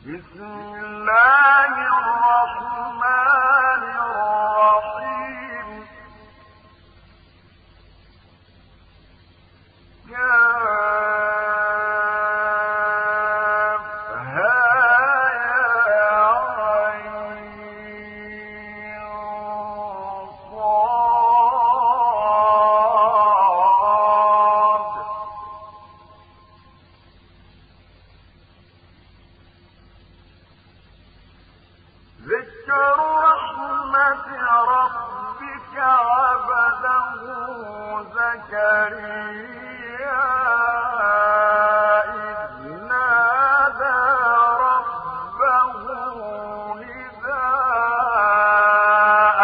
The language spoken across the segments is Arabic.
بسم الله الرحمن الرحيم ذكر رحمة ربك عبده زكريا إذ نادى ربه نداء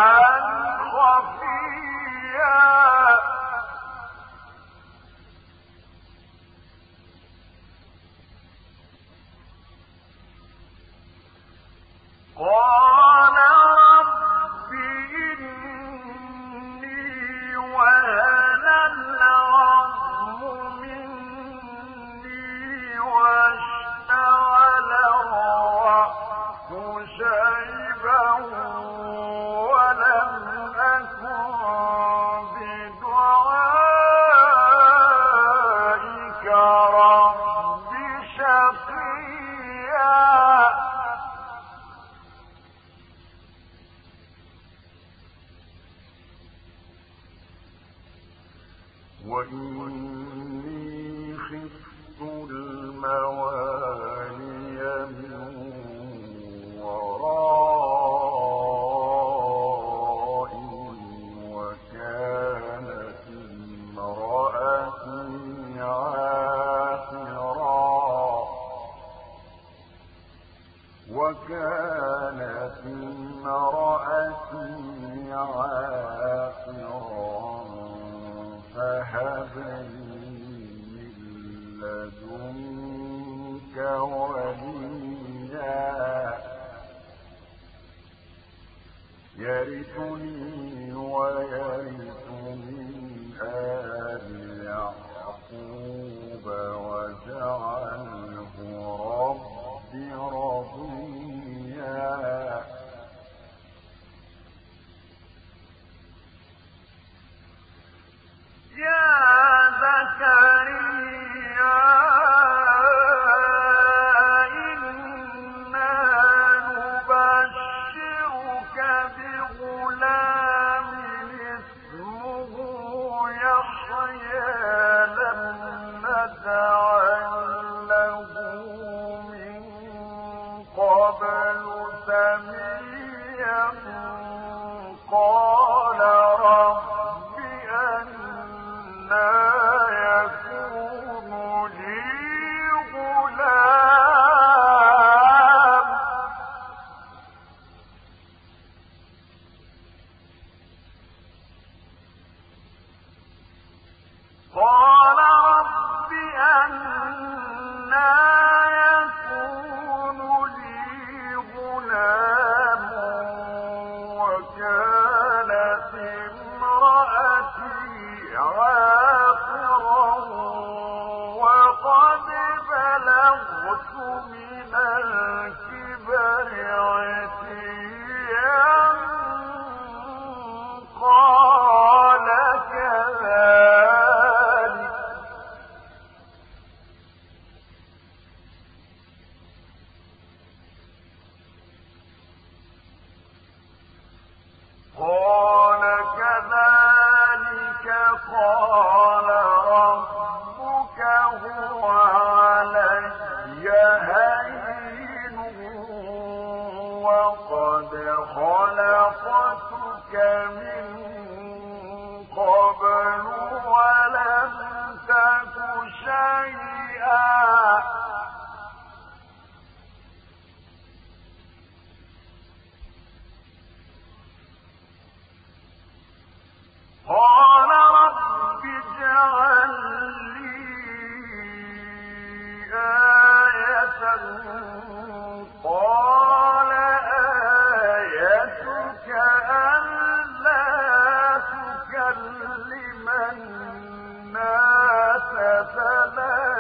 خفيا قال رب إني وهن العظم مني واشتعل الرأس شيبا ولم أكن بدعائك رب شقيا وإني خفت الموالي من ورائي وكانت امرأتي عاقرا فهب لي من لدنك وليا يرثني ويرث من آل يعقوب واجعله رب رضيا يا زكريا إنا نبشرك بغلام اسمه يحيى لم نجعل له من قبل سميا قال رب أنى يكون لي غلام قال رب أنى يكون لي غلام وكانت امرأتي عاقرا وقد بلغت من الكبر عتيا قال كذلك قال ربك هو علي هين وقد خلقتك من قبل ولم تك شيئا قال رب اجعل لي آية قال آيتك ألا تكلم الناس 3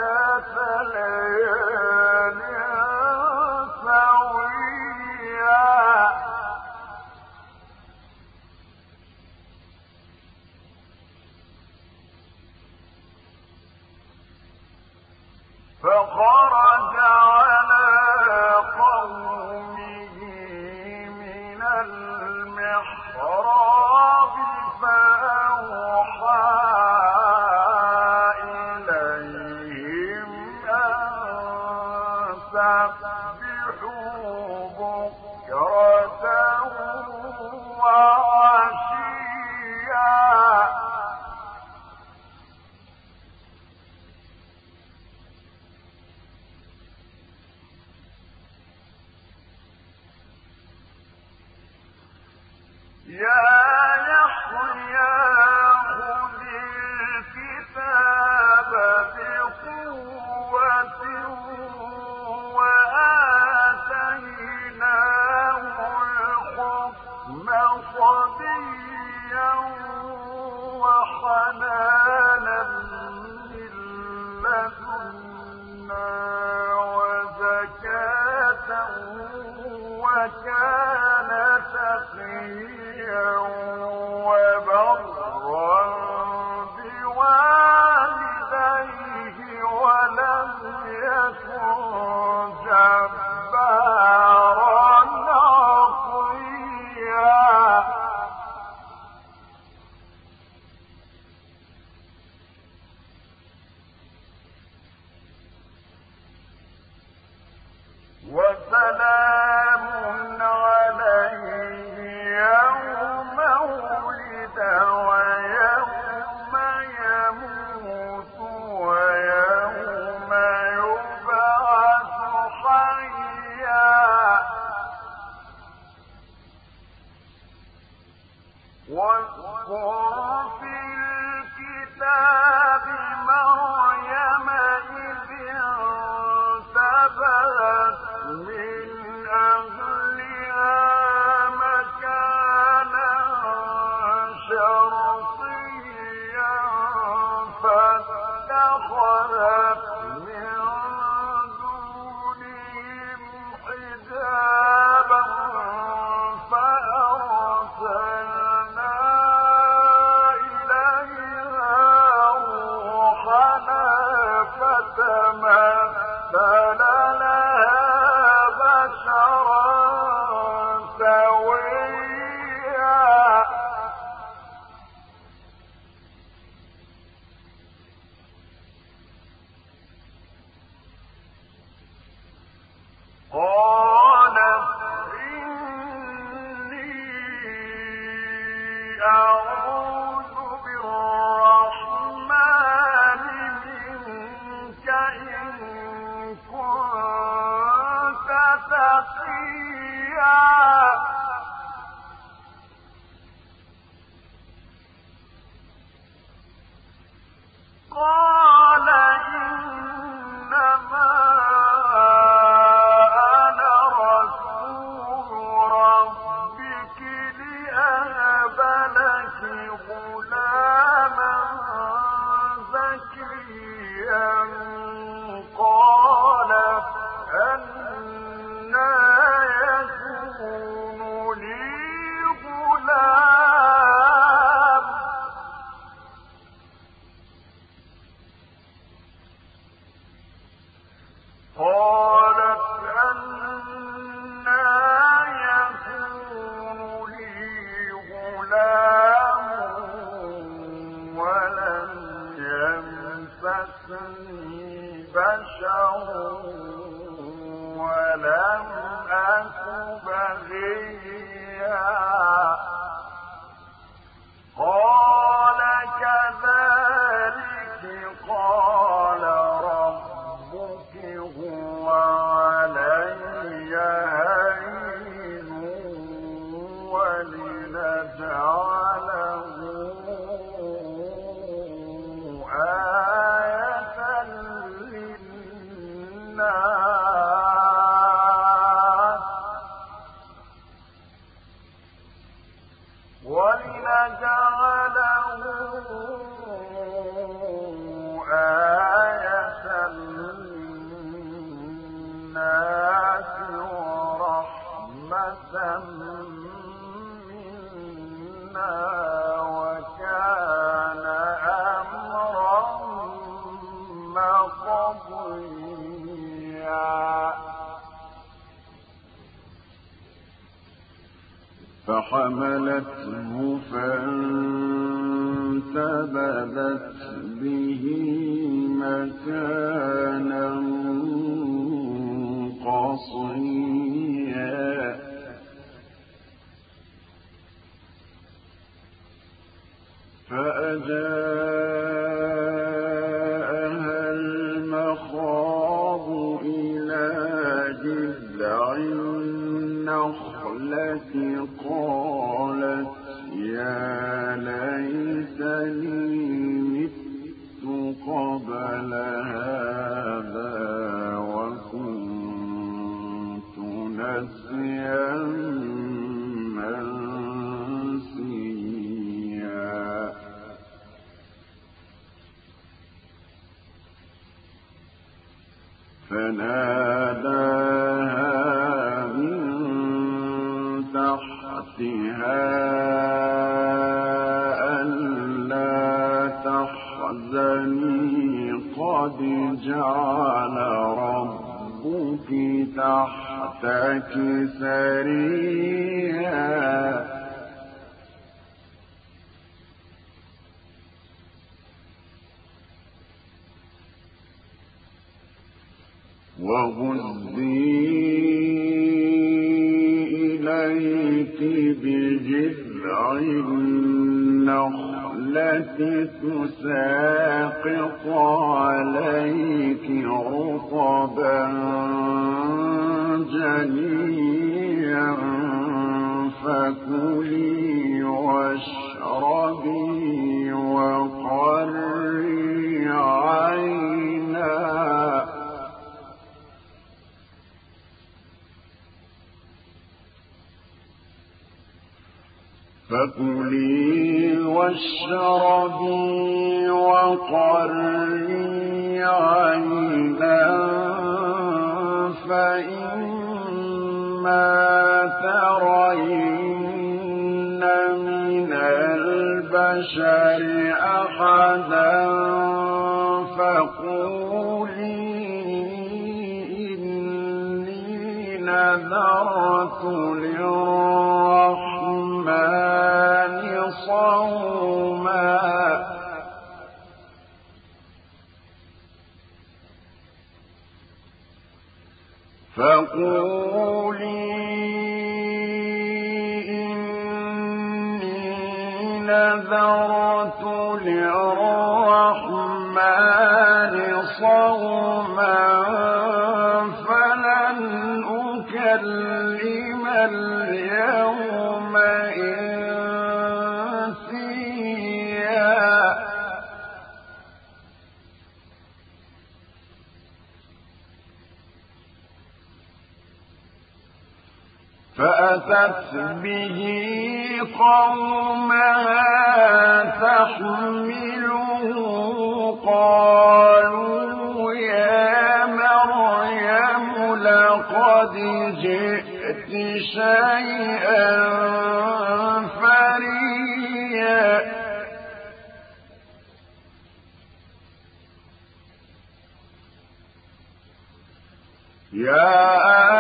فحملته فانتبذت به مكانا مصريا فأجاءها المخاض إلى جذع النخلة قالت يا ليتني مت قبل هذا وكنت نسيا منسيا فناداها من تحتها ألا تحزني قد جعل ربك تحتك سريا وهزي إليك بجذع النخلة تساقط عليك رطبا جنيا فكلي واشربي وقري عينا فكلي واشربي وقري عينا فإما ترين من البشر أحدا فقولي إني نذرت للرحمن صوما فقولي إني نذرت للرحمن صوما فلن أكلم اليوم إنسيا فأتت به قومها تحمله قالوا يا مريم لقد جئت شيئا فريا يا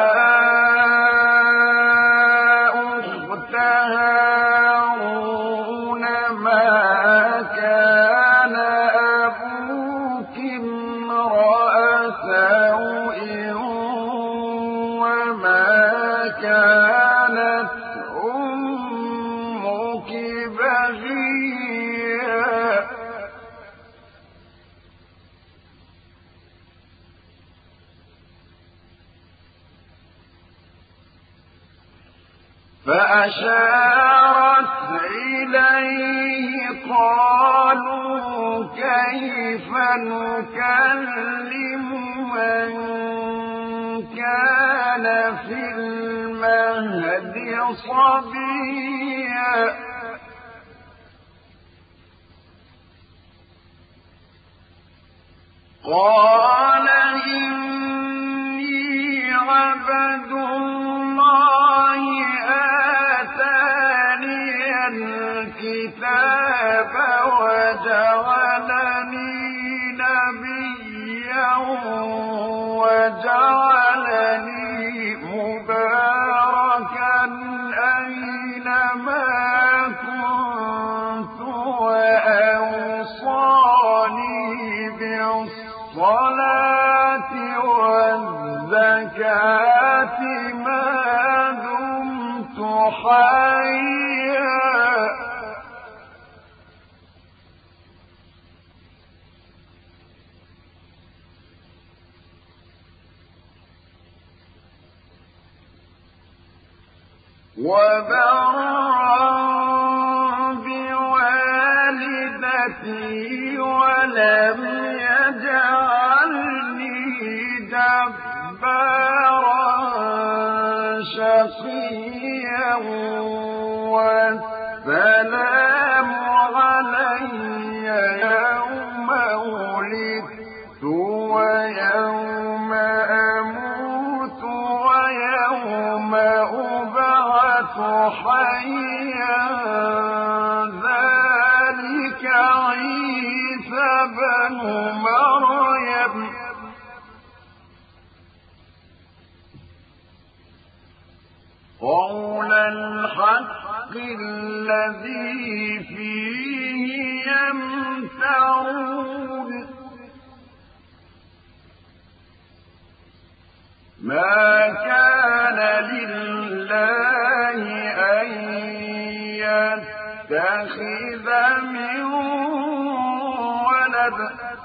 فأشارت إليه قالوا كيف نكلم من كان في المهد صبيا قال إني عبد الله الكتاب وجعلني نبيا وجعلني مباركا أينما كنت وأوصاني بالصلاة والزكاة ما دمت حيا وبرا بوالدتي ولم يجعلني جبارا شقيا والسلام علي يوم ولدت ويوم أموت ويوم أبعث حيا ذلك عيسى بن مريم قول الحق الذي فيه يمترون ما كان لله أن يتخذ من ولد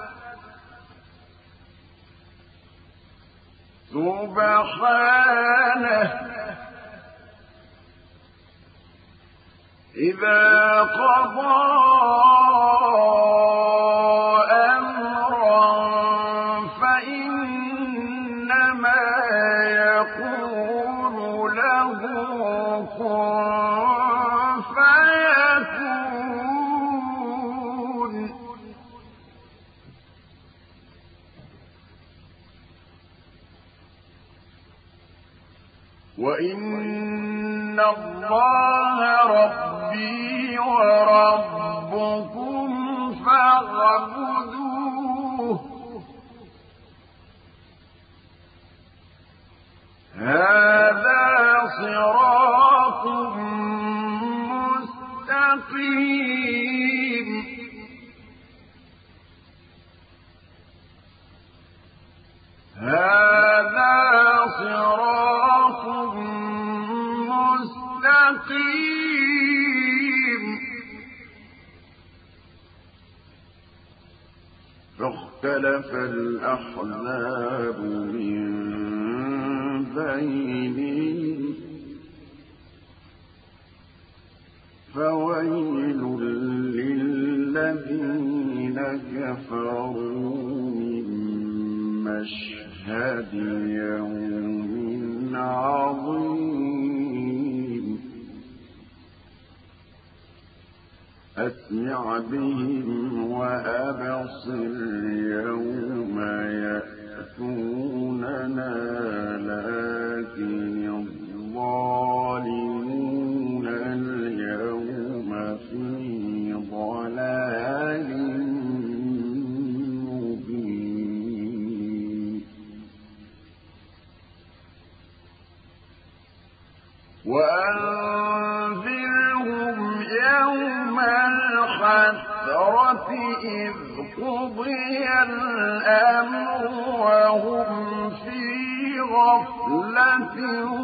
سبحانه إذا قضى أمرا فإنما يقول له كن فيكون وإن الله ربي وربكم فاعبدوه هذا صراط مستقيم هذا صراط مستقيم فاختلف الأحزاب من بينهم فويل للذين كفروا من مشهد يوم عظيم أسمع بهم وأبصر يوم يأتوننا لكن الظالمون اليوم في ضلال مبين وأنذرهم يوم الحسرة إذ قضي الأمر وهم في غفلة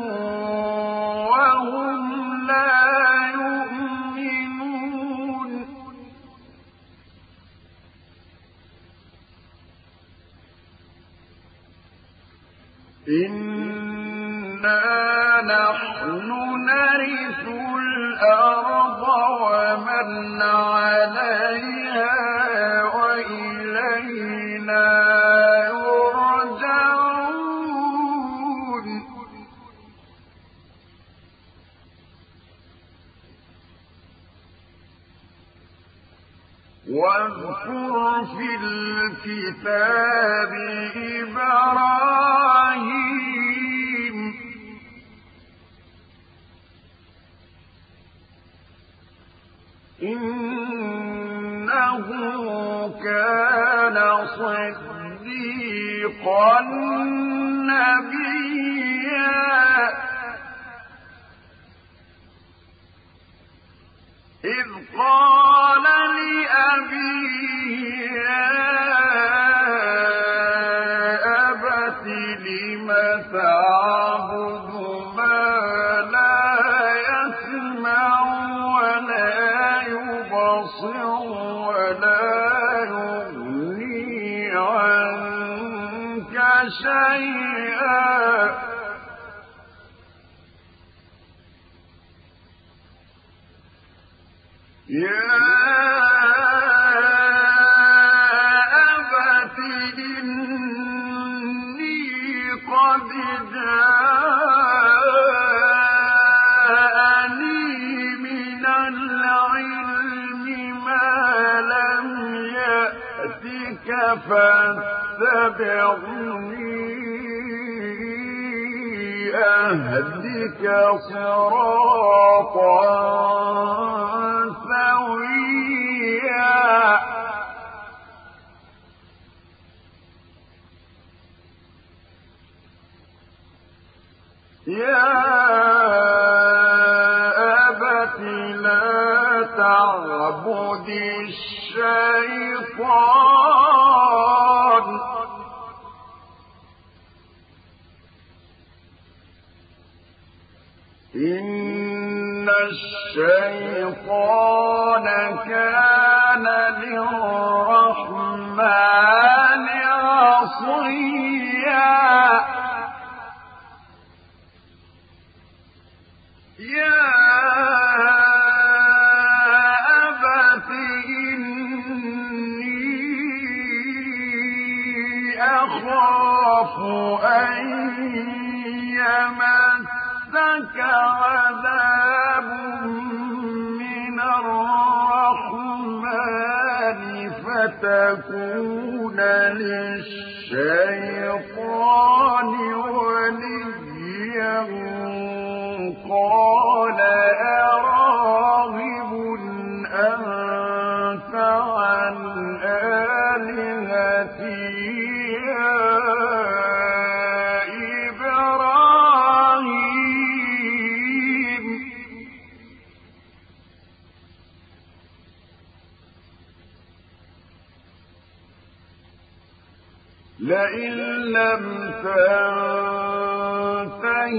وهم لا يؤمنون إنا نحن نرث الأرض ومن عليها وإلينا يرجعون واذكر في الكتاب إبراهيم إنه كان صديقا نبيا إذ قال لأبيه يا أبت لم تعبد شيئا يا أبت إني قد جاءني من العلم ما لم يأتك فاتبعني أهدك صراطا سويا يا أبت لا تعبد الشيطان إن الشيطان كان للرحمن عصيا يا أبت إني أخاف أن يمسك عذاب من الرحمن فتكون للشيطان وليا قال أراغب أنت عن آلهتي يا إبراهيم لئن لم تنته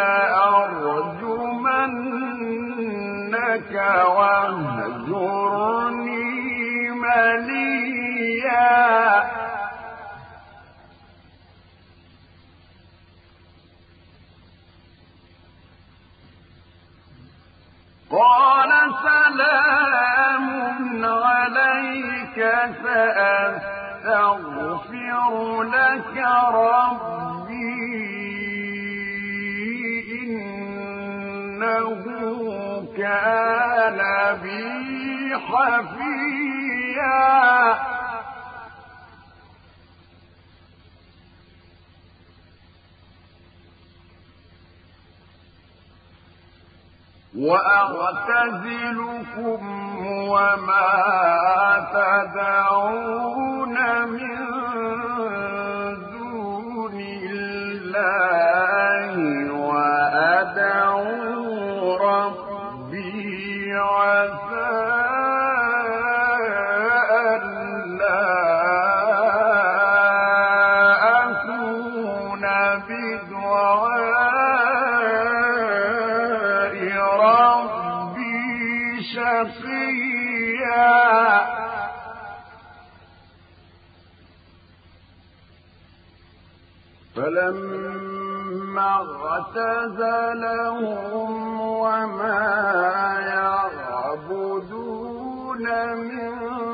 لأرجمنك واهجرني مليا قال سلام عليك سأستغفر لك ربي إنه كان بي حفيا وأعتزلكم وما تدعون من دون الله وأدعو ربي عسى ألا أكون بدعاء ربي شقيا فلما اعتزلهم وما يعبدون من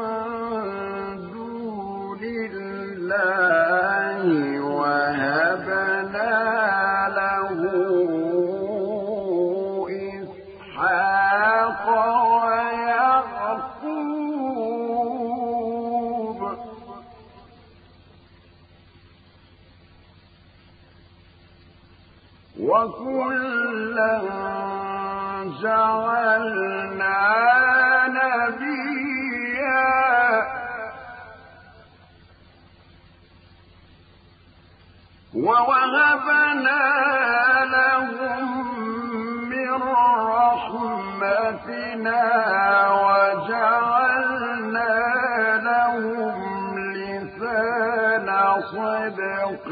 دون الله وهبنا له إسحاق ويعقوب وكلا جعلنا نبيا ووهبنا لهم من رحمتنا وجعلنا لهم لسان صدق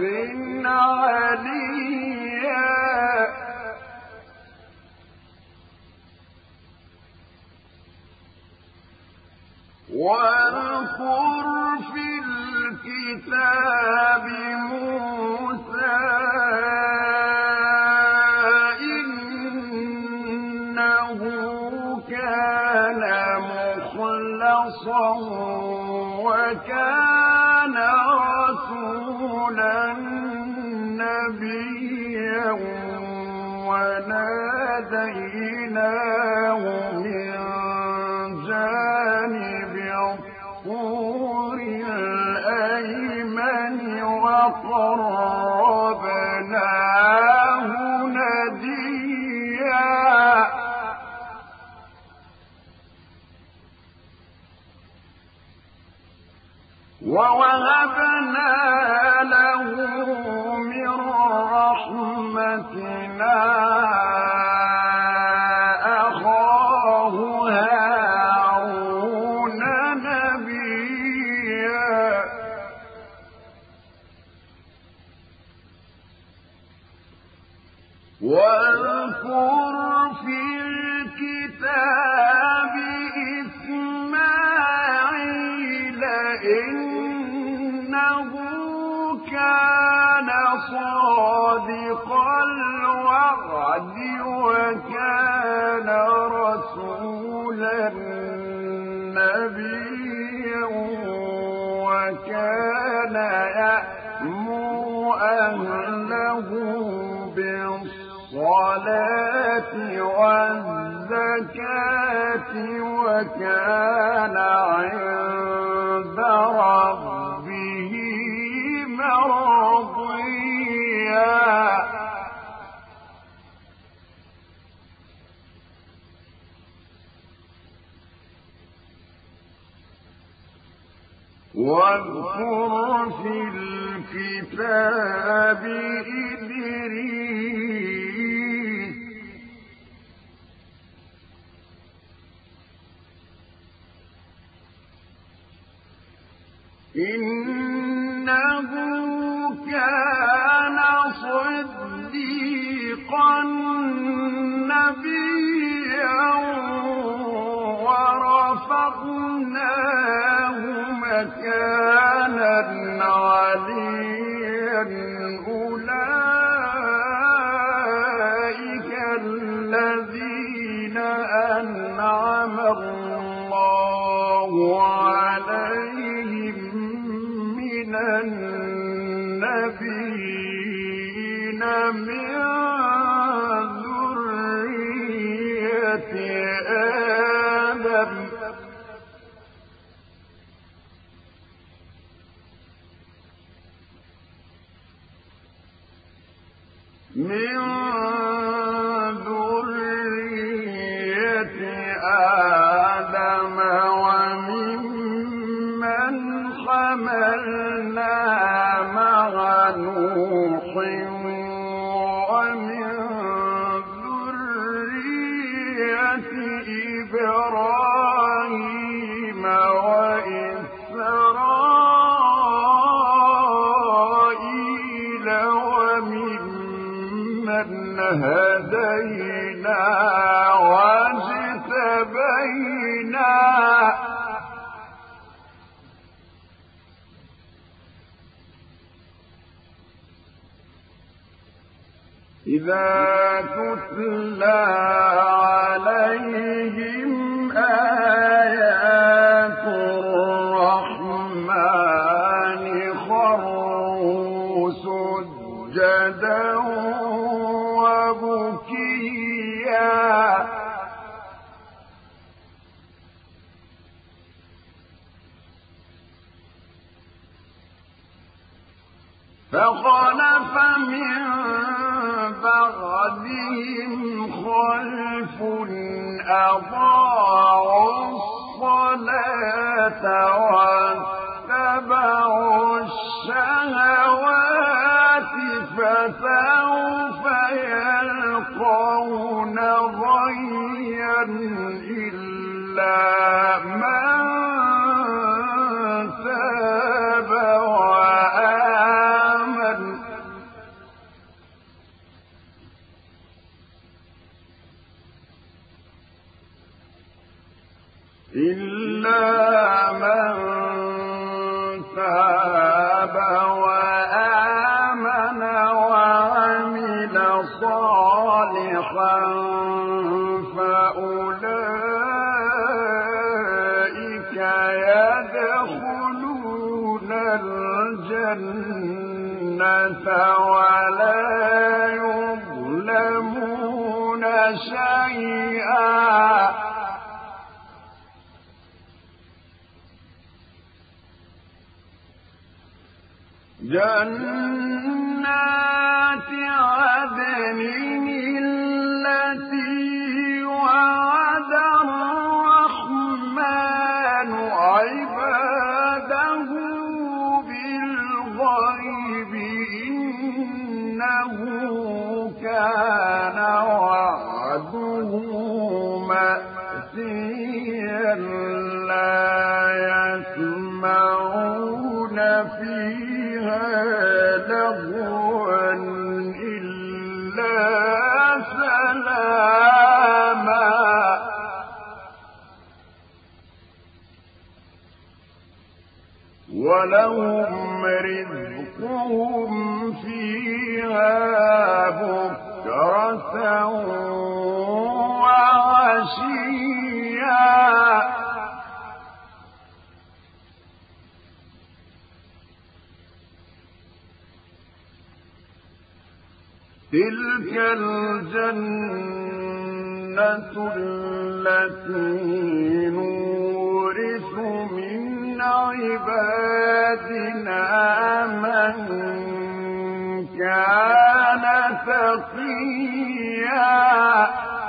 عليا واذكر في الكتاب موسى وناديناه من جانب الطور الأيمن وقربناه نجيا ووهبنا له من رحمتنا أخاه هارون نبيا واذكر في الكتاب إسماعيل إنه كان صادق الوعد وكان رسولا نبيا وكان يأمر أهله بالصلاة والزكاة وكان عند ربه مرضيا واذكر في الكتاب إدريس إنه كان صديقا نبيا ورفعناه مكانا عليا أولئك الذين أنعم الله عليهم من النبيين من ذرية آدم وممن حملنا مع نوح ومن ذرية إبراهيم وإسرائيل وممن هدينا واجتبينا إذا تتلى عليهم آيات الرحمن خروا سجدا وبكيا فخلف من بعدهم خلف أضاعوا الصلاة واتبعوا الشهوات فسوف يلقون غيا إلا من تاب وآمن إلا من تاب وآمن وعمل صالحا فأولئك يدخلون الجنة ولا يظلمون شيئا جنات عدن التي وعد الرحمن عباده بالغيب إنه كان وعده مأتيا لا يسمعون فيها لغوا إلا سلاما ولهم رزقهم فيها بكرة وعشيا تلك الجنة التي نورث من عبادنا من كان تقيا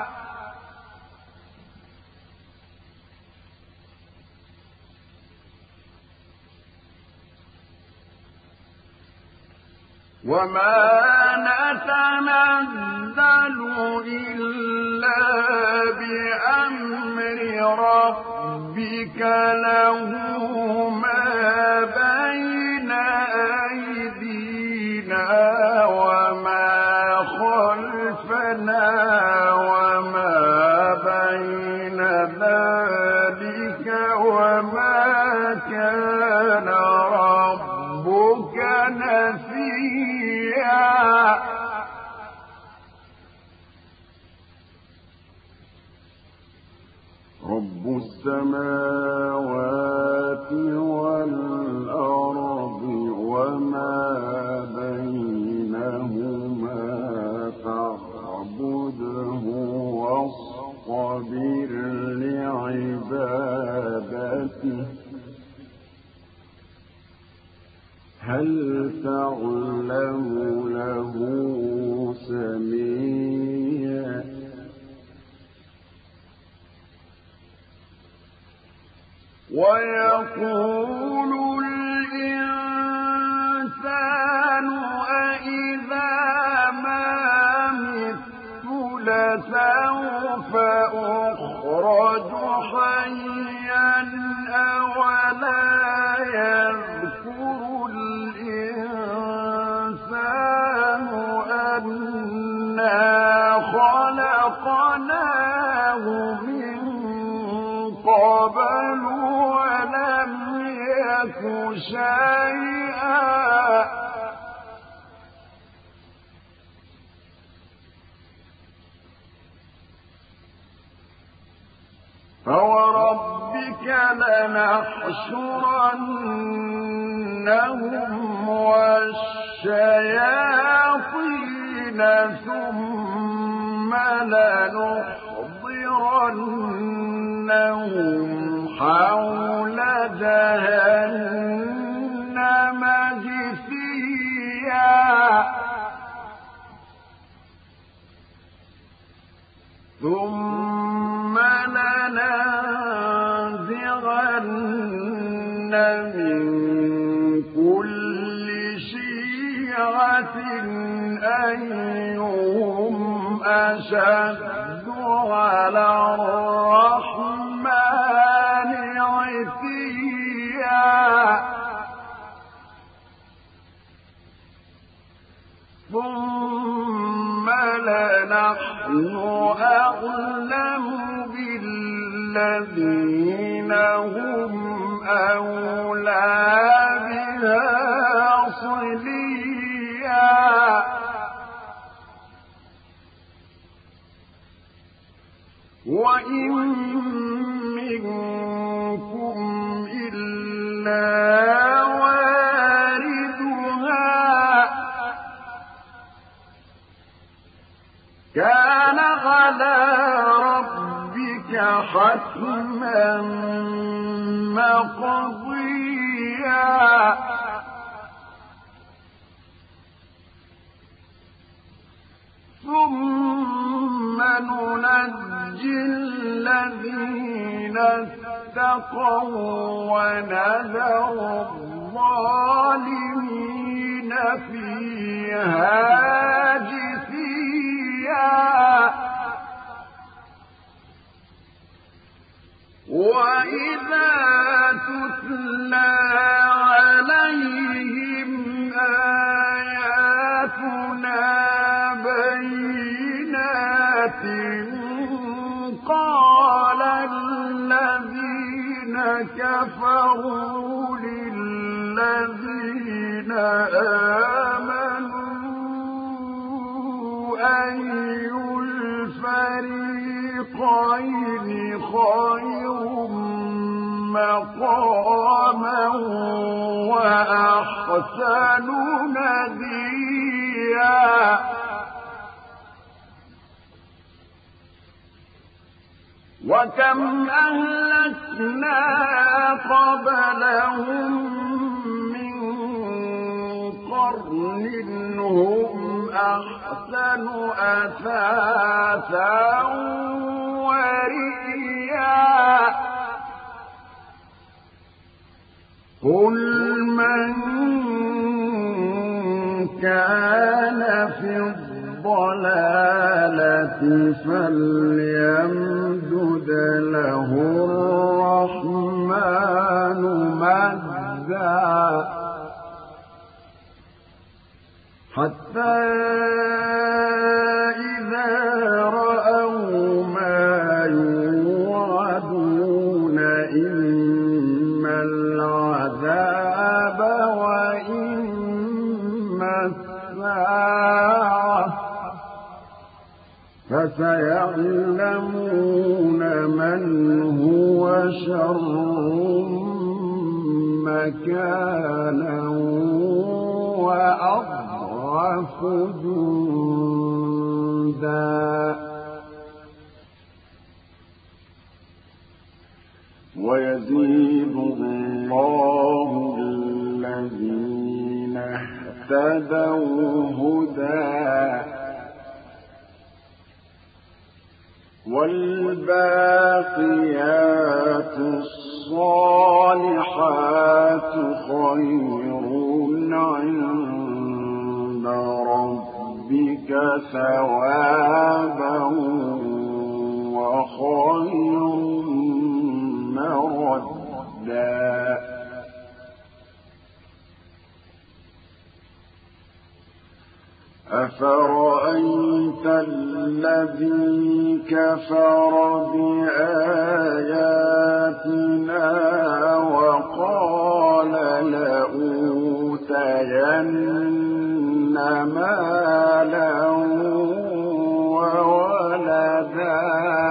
وما نتنزل إلا بأمر ربك له ما بين أيدينا وما خلفنا وما بين ذلك وما كان ربك نسيا رب السماوات والأرض وما بينهما فاعبده واصطبر لعبادته هل تعلم له سميا ويقول الإنسان أإذا ما مت لسوف أخرج حيا أولا يذكر الإنسان أنا خلقناه من قبل ولم يك شيئا فوربك لنحشرنهم والشياطين ثم لنحضرنهم حول جهنم جثيا ثم لننزغن من كل شيعة أيهم أشد على الرحمن عتيا ثم لنحن أعلم بالذين هم أولى بها صليا وإن منكم إلا واردها كان كان على ربك حتما مقضيا ثم ننجي الذين اتقوا ونذر الظالمين فيها جثيا وإذا تتلى عليهم آياتنا بينات قال الذين كفروا للذين آمنوا أي الفريقين خير مقاما وأحسن نديا وكم أهلكنا قبلهم من قرن هم أحسن أثاثا ورئيا قل من كان في الضلالة فليمدد له الرحمن مدا حتى إذا رأوا ما يوعدون إما العذاب وإما الساعة فسيعلمون من هو شر مكانا وأضعف جندا ويزيد الله الذين اهتدوا هدى والباقيات الصالحات خير عند ربك ثوابا وخير مردا أفرأيت الذي كفر بآياتنا وقال لأوتين مالا وولدا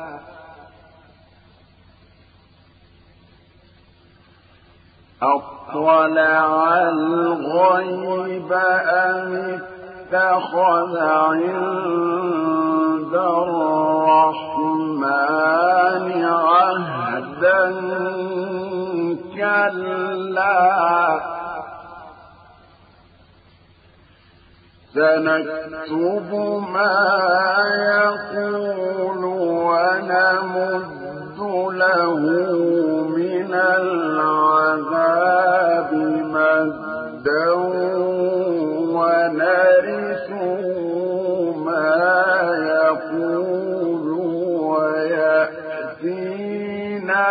أطلع الغيب أم اتخذ عند الرحمن عهدا كلا سنكتب ما يقول ونمد له من العذاب مدا ونرثه ما يقول ويأتينا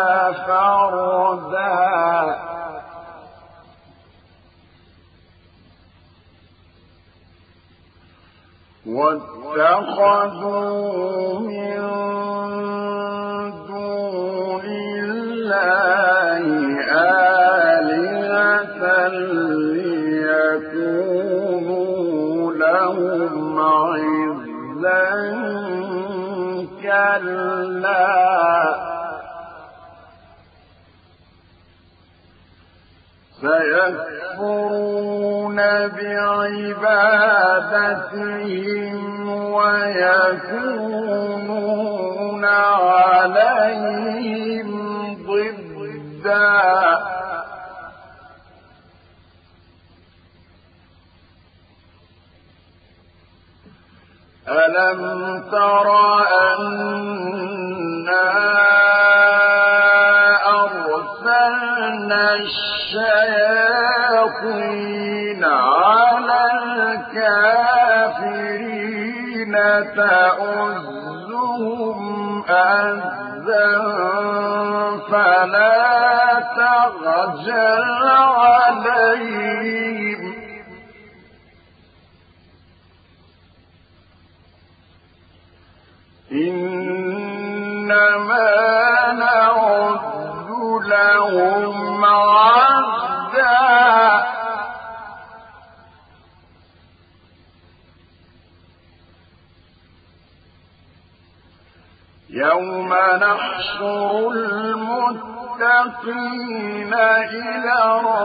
فردا واتخذوا من دون الله آلهة ليكونوا لهم عزا كلا سيكفرون بعبادتهم ويكونون عليهم ضدا ألم تر أنا أرسلنا الشياطين على الكافرين تؤزهم أزا فلا تعجل عليهم إنما نعد لهم عدا يوم نحشر المتقين إلى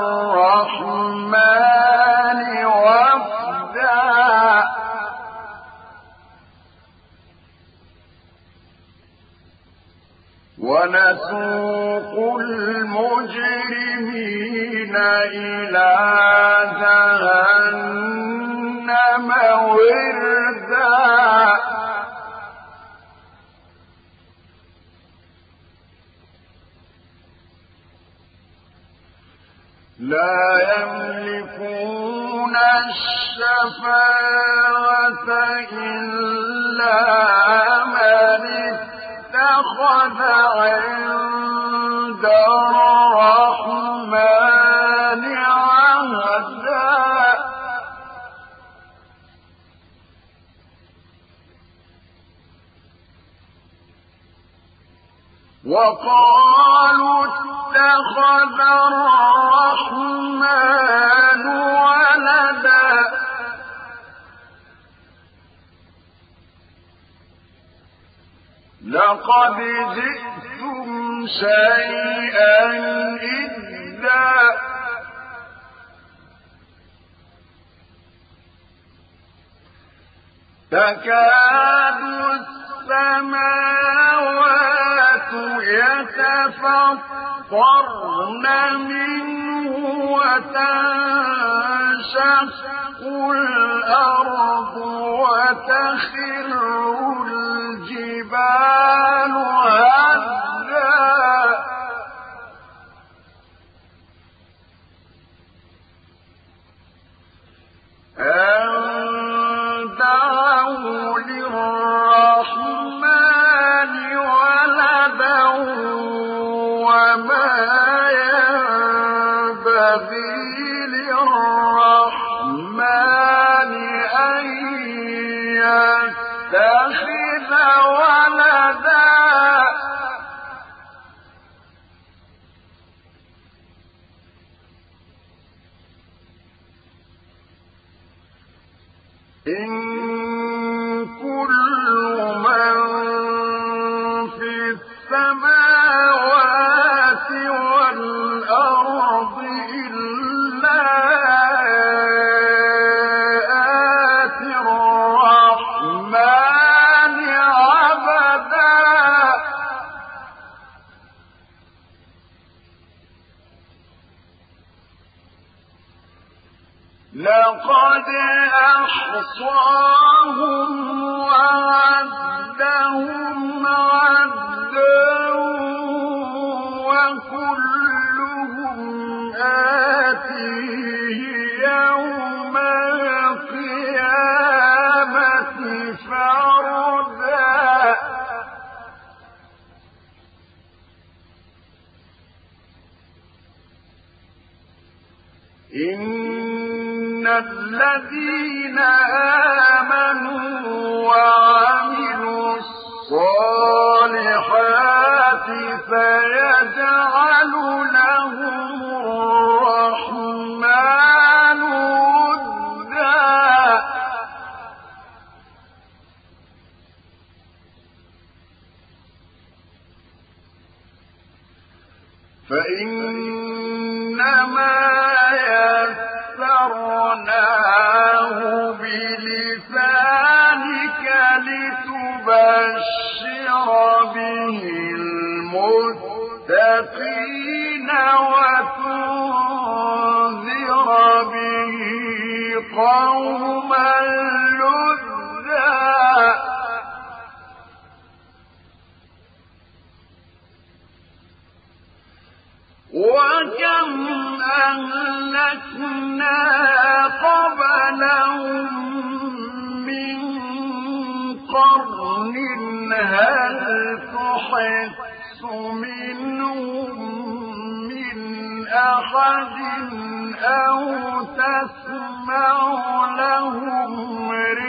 الرحمن وفدا ونسوق المجرمين إلى جهنم وردا لا يملكون الشفاعة إلا من اتخذ عند الرحمن عهدا وقالوا اتخذ الرحمن ولدا لقد جئتم شيئا إدا تكاد السماوات يتفطرن منه وتنشق الأرض وتخر الجبال هدا أن دعوا للرحمن ولدا وما ينبغي للرحمن أن يتخذ ولدا إن كل من في السماوات والأرض إلا آتي الرحمن عبدا لقد أحصاهم وعدهم عدا وكلهم آتيه يوم القيامة فردا إن الذين آمنوا وعملوا الصالحات سيجعل لهم الرحمن ودا فإنما فَيَسَّرْنَاهُ بِلِسَانِكَ لِتُبَشِّرَ بِهِ الْمُتَّقِينَ وَتُنذِرَ بِهِ قَوْمًا لُّدًّا وَكَمْ أَهْلَكْنَا قَبْلَهُم مِّن قَرْنٍ هَلْ تُحِسُّ مِنْهُم مِّنْ أَحَدٍ أَوْ تَسْمَعُ لَهُمْ